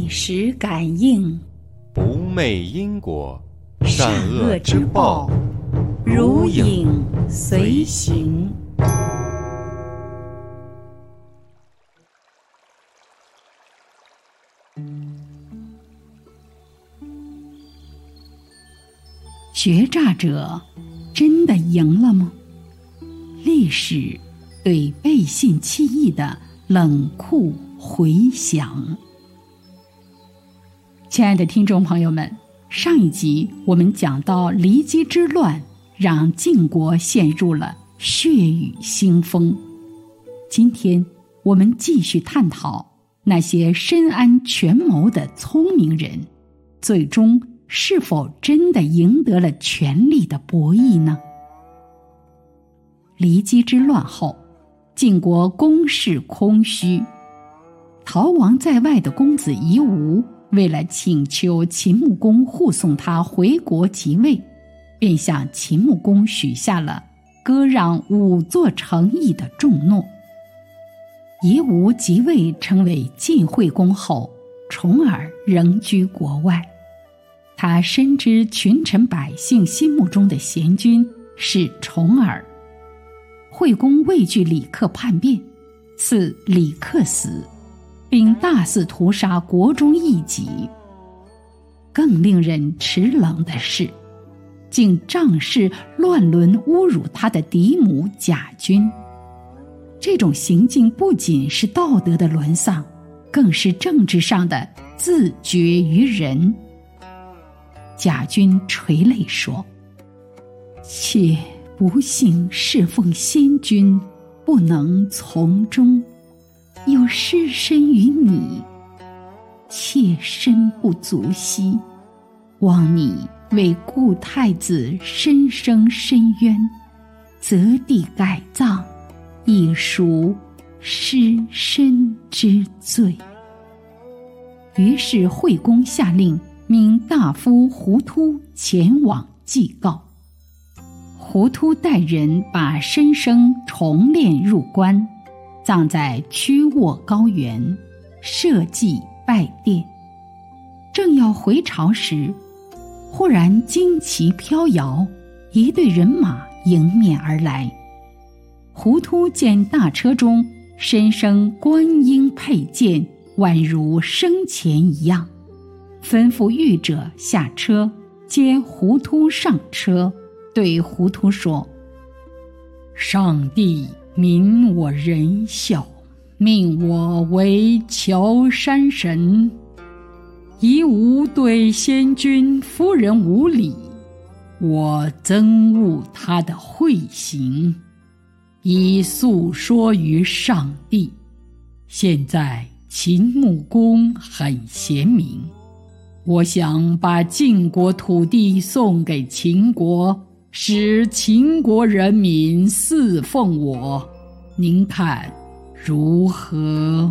历史感应， 不昧因果， 善恶之报如影随形。决诈者真的赢了吗？历史对背信弃义的冷酷回响。亲爱的听众朋友们，上一集我们讲到骊姬之乱让晋国陷入了血雨腥风。今天我们继续探讨那些深谙权谋的聪明人，最终是否真的赢得了权力的博弈呢？骊姬之乱后，晋国宫室空虚，逃亡在外的公子夷吾为了请求秦穆公护送他回国即位，便向秦穆公许下了割让5座城邑的重诺。夷吾即位成为晋惠公后，重耳仍居国外。他深知群臣百姓心目中的贤君是重耳。惠公畏惧李克叛变，赐李克死，并大肆屠杀国中异己。更令人齿冷的是，竟仗势乱伦侮辱他的嫡母贾君。这种行径不仅是道德的沦丧，更是政治上的自绝于人。贾君垂泪说：妾不幸侍奉先君，不能从中，又失身于你，妾身不足惜，望你为故太子深生深渊，择地改葬，以赎失身之罪。于是惠公下令命大夫胡突前往祭告。胡突带人把申生重殓入棺，葬在曲沃高原，设祭拜奠。正要回朝时，忽然旌旗飘摇，一队人马迎面而来。胡突见大车中申生冠缨佩剑，宛如生前一样，吩咐御者下车，接胡突上车，对胡突说：上帝悯我仁孝，命我为乔山神，夷吾对先君夫人无礼，我憎恶他的惠行，已诉说于上帝。现在秦穆公很贤明，我想把晋国土地送给秦国，使秦国人民侍奉我，您看如何？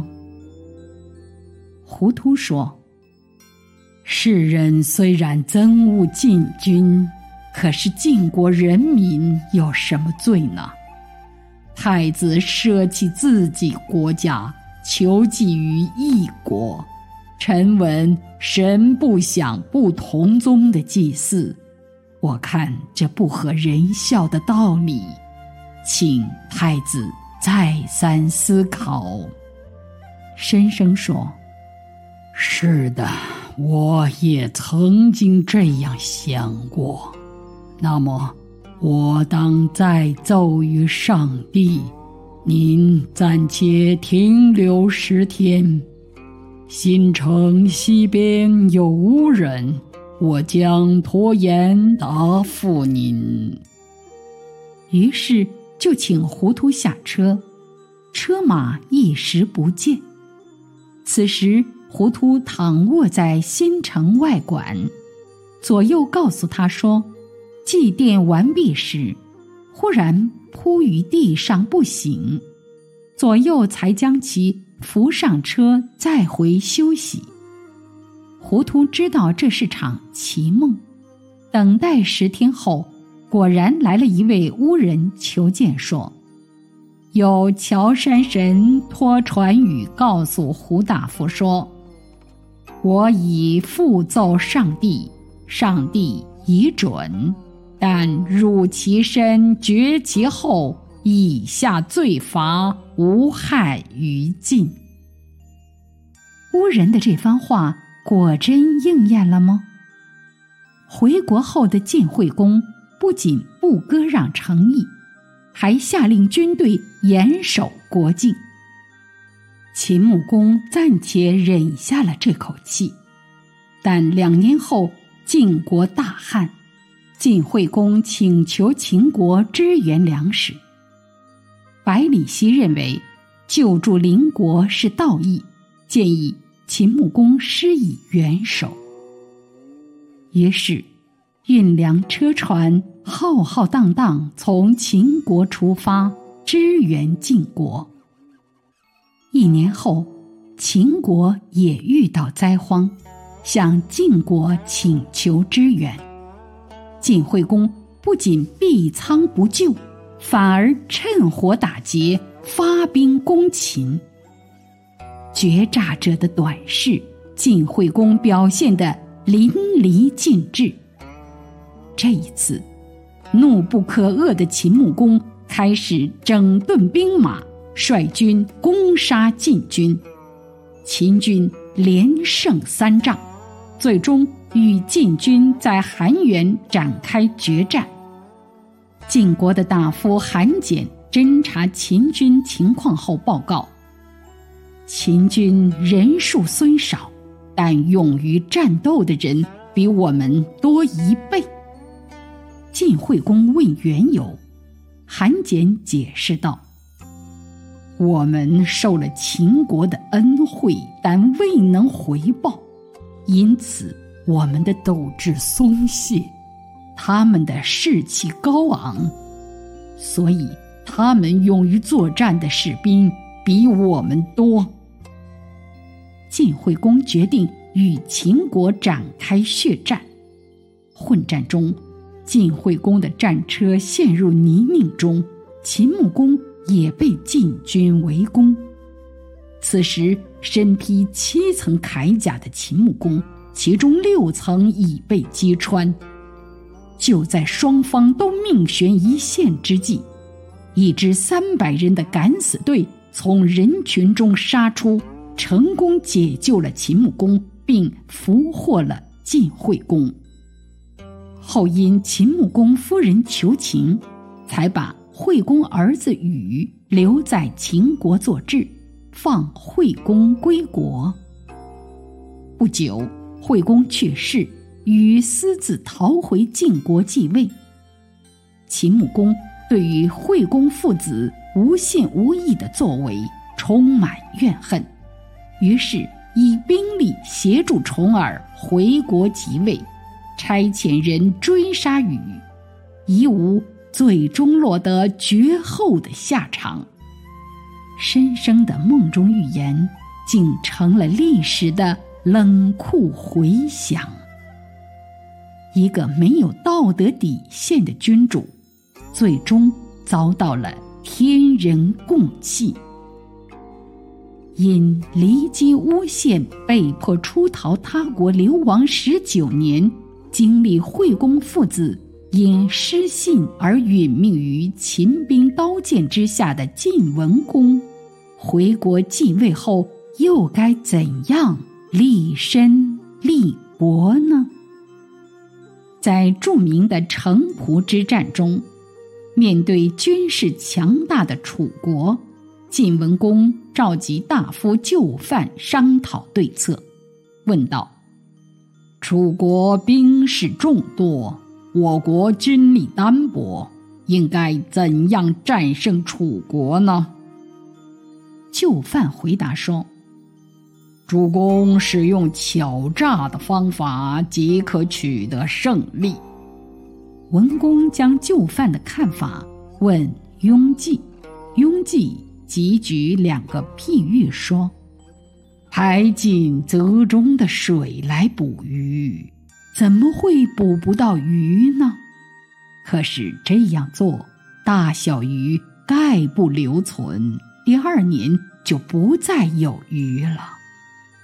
胡突说：世人虽然憎恶晋君，可是晋国人民有什么罪呢？太子舍弃自己国家，求祭于异国，臣闻神不享不同宗的祭祀，我看这不合人孝的道理，请太子再三思考。申生说：是的，我也曾经这样想过，那么我当再奏于上帝，您暂且停留10天，新城西边有无人，我将拖延答复您。于是就请胡突下车，车马一时不见。此时胡突躺卧在新城外馆，左右告诉他说，祭奠完毕时，忽然扑于地上不醒，左右才将其扶上车，再回休息。胡突知道这是场奇梦，等待10天后，果然来了一位巫人求见，说有乔山神托传语告诉胡大夫说， 我已复奏上帝，上帝已准，但入其身，绝其后，以下罪罚，无害于尽。乌人的这番话果真应验了吗？回国后的晋惠公不仅不割让诚意，还下令军队严守国境。秦穆公暂且忍下了这口气，但2年后晋国大旱，晋惠公请求秦国支援粮食。百里奚认为救助邻国是道义，建议秦穆公施以援手。于是运粮车船浩浩荡荡从秦国出发，支援晋国。1年后，秦国也遇到灾荒，向晋国请求支援。晋惠公不仅闭仓不救，反而趁火打劫，发兵攻秦。决诈者的短视，晋惠公表现得淋漓尽致。这一次，怒不可遏的秦穆公开始整顿兵马，率军攻杀晋军。秦军连胜3仗，最终与晋军在韩原展开决战。晋国的大夫韩简侦察秦军情况后报告，秦军人数虽少，但勇于战斗的人比我们多1倍。晋惠公问缘由，韩简解释道：我们受了秦国的恩惠，但未能回报，因此我们的斗志松懈，他们的士气高昂，所以他们勇于作战的士兵比我们多。晋惠公决定与秦国展开血战。混战中，晋惠公的战车陷入泥泞中，秦穆公也被晋军围攻。此时身披7层铠甲的秦穆公，其中6层已被击穿。就在双方都命悬一线之际，一支300人的敢死队从人群中杀出，成功解救了秦穆公，并俘获了晋惠公。后因秦穆公夫人求情，才把惠公儿子禹留在秦国做质，放惠公归国。不久，惠公去世，禹私自逃回晋国继位。秦穆公对于惠公父子无信无义的作为充满怨恨，于是以兵力协助重耳回国即位，差遣人追杀禹，夷吾最终落得绝后的下场。深深的梦中预言竟成了历史的冷酷回响。一个没有道德底线的君主，最终遭到了天人共弃。因离京诬陷被迫出逃他国流亡19年，经历惠公父子因失信而殒命于秦兵刀剑之下的晋文公，回国继位后又该怎样立身立国呢？在著名的城濮之战中，面对军事强大的楚国，晋文公召集大夫就范商讨对策，问道：楚国兵士众多，我国军力单薄，应该怎样战胜楚国呢？就范回答说：主公使用巧诈的方法，即可取得胜利。文公将就范的看法问雍季，雍季即举2个譬喻说：排进泽中的水来捕鱼，怎么会捕不到鱼呢？可是这样做，大小鱼概不留存，第2年就不再有鱼了。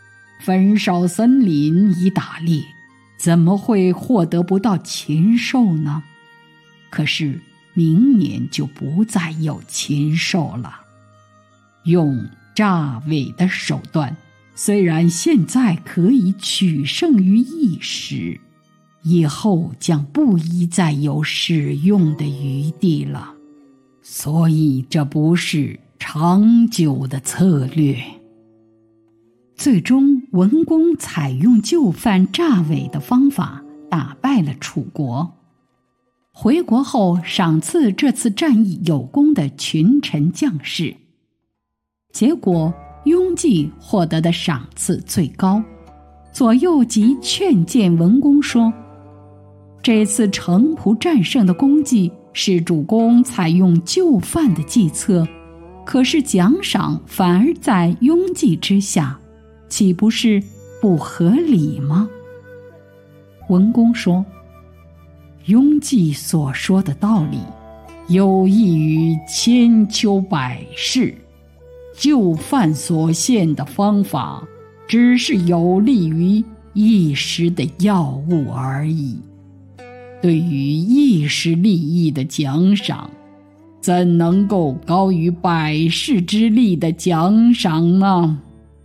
焚烧森林以打猎，怎么会获得不到禽兽呢？可是明年就不再有禽兽了。用诈伪的手段，虽然现在可以取胜于一时，以后将不宜再有使用的余地了。所以这不是长久的策略。最终文公采用就范诈伪的方法，打败了楚国。回国后赏赐这次战役有功的群臣将士，结果雍济获得的赏赐最高。左右即劝谏文公说，这次城濮战胜的功绩是主公采用就范的计策，可是奖赏反而在雍济之下，岂不是不合理吗？文公说，雍济所说的道理有益于千秋百世，就范所献的方法只是有利于一时的药物而已。对于一时利益的奖赏，怎能够高于百世之力的奖赏呢？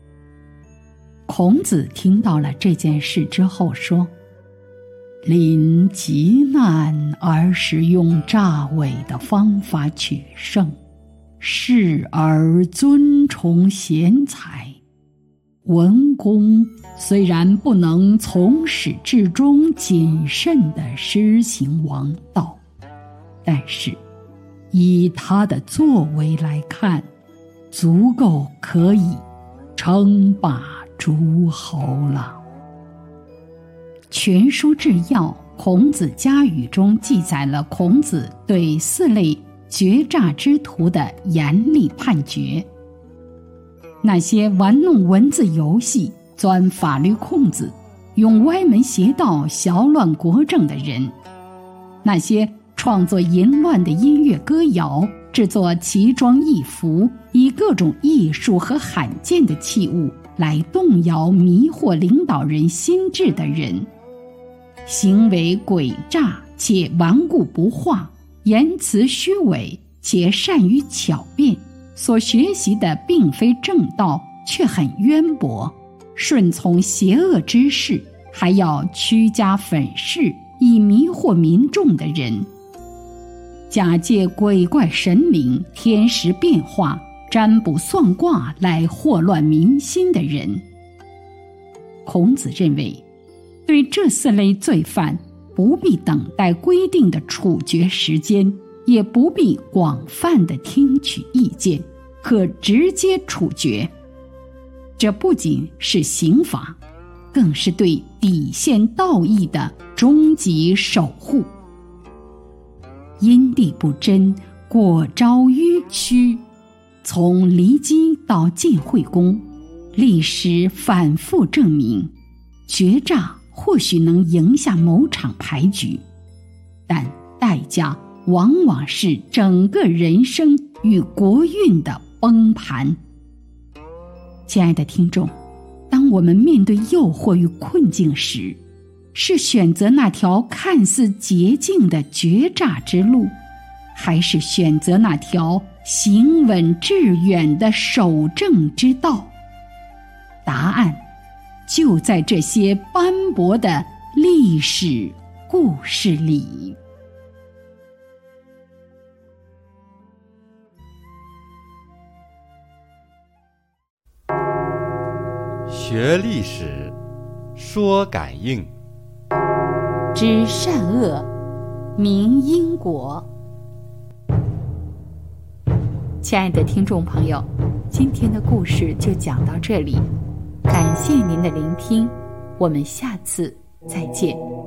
孔子听到了这件事之后说，临急难而使用诈伪的方法取胜，视而尊崇贤才。文公虽然不能从始至终谨慎地施行王道，但是以他的作为来看，足够可以称霸诸侯了。全书治要孔子家语中记载了孔子对4类绝诈之徒的严厉判决。那些玩弄文字游戏、钻法律空子、用歪门邪道淆乱国政的人，那些创作淫乱的音乐歌谣、制作奇装异服，以各种艺术和罕见的器物来动摇迷惑领导人心智的人，行为诡诈且顽固不化，言辞虚伪且善于巧辩，所学习的并非正道，却很渊博，顺从邪恶之事，还要屈家粉饰以迷惑民众的人，假借鬼怪神灵、天时变化、占卜算卦来祸乱民心的人。孔子认为，对这4类罪犯，不必等待规定的处决时间，也不必广泛的听取意见，可直接处决。这不仅是刑罚，更是对底线道义的终极守护。因地不真，果昭迂曲，从骊姬到晋惠公，历史反复证明，绝诈或许能赢下某场牌局，但代价往往是整个人生与国运的崩盘。亲爱的听众，当我们面对诱惑与困境时，是选择那条看似捷径的绝诈之路，还是选择那条行稳致远的守正之道？答案就在这些斑驳的历史故事里。 学历史，说感应， 知善恶，明因果。亲爱的听众朋友，今天的故事就讲到这里，感谢您的聆听，我们下次再见。